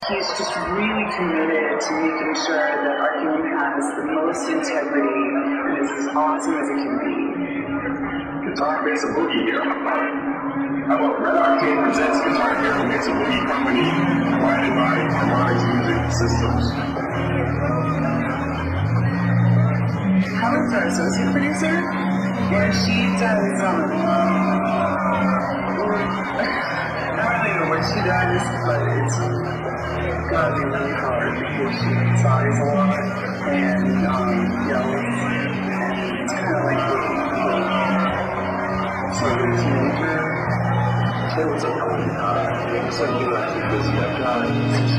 He's just really committed to making sure that our game has the most integrity and is as awesome as it can be. Guitar Makes a Boogie here. How about Red Arcade presents Guitar Hero Makes a Boogie Company, provided by Harmonix Music Systems. Helen's our associate producer, and she does, I don't really know what she does, but it's gotta be really hard because she sighs a lot and yells, and it's kind of like looking for a teenager. So what's up, Helen? So you like because